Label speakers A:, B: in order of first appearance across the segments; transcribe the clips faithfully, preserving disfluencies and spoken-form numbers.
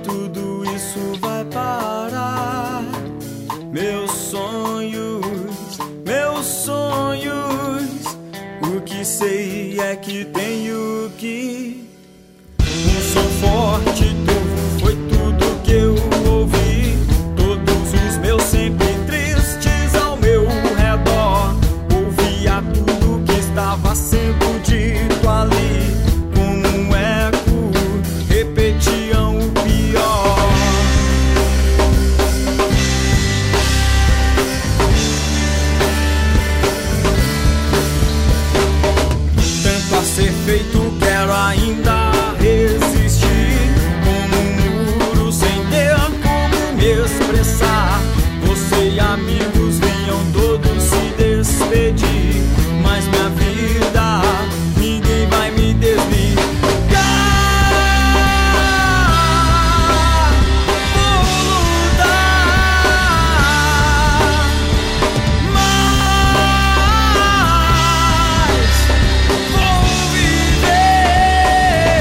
A: tudo isso vai parar. Meus sonhos, meus sonhos, o que sei é que tenho que. Um som forte, novo, foi tudo que eu ouvi. Todos os meus sempre tristes ao meu redor. Ouvia tudo que estava sendo dito ali. Como um eco, repetiam o pior. Tanto a ser feito, quero ainda resistir. Como um muro sem ter como me expressar. Você e amigos vinham todos se despedir, mas minha vida ninguém vai me desligar. Vou lutar, mas vou viver.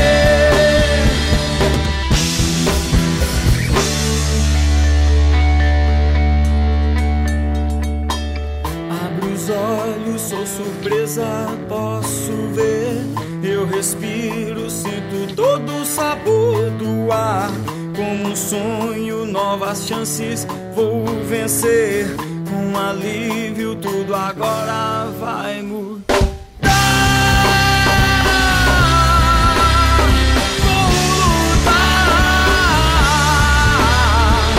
A: Abro os olhos, sou surpresa, posso ver. Eu respiro, sinto todo o sabor do ar. Como um sonho, novas chances, vou vencer. Com alívio, tudo agora vai mudar. Vou lutar,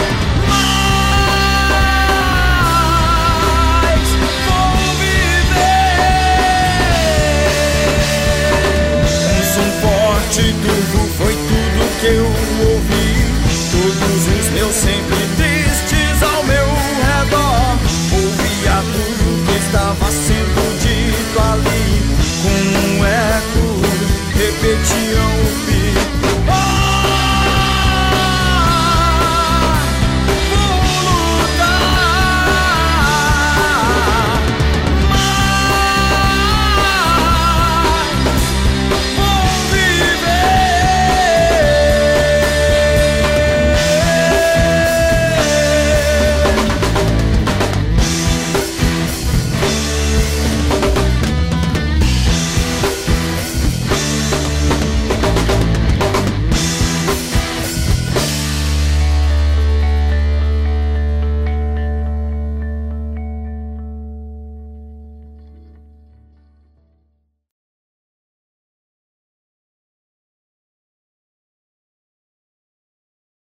A: mas vou viver. Um som forte, tudo foi tudo que eu ouvi. Todos os meus sempre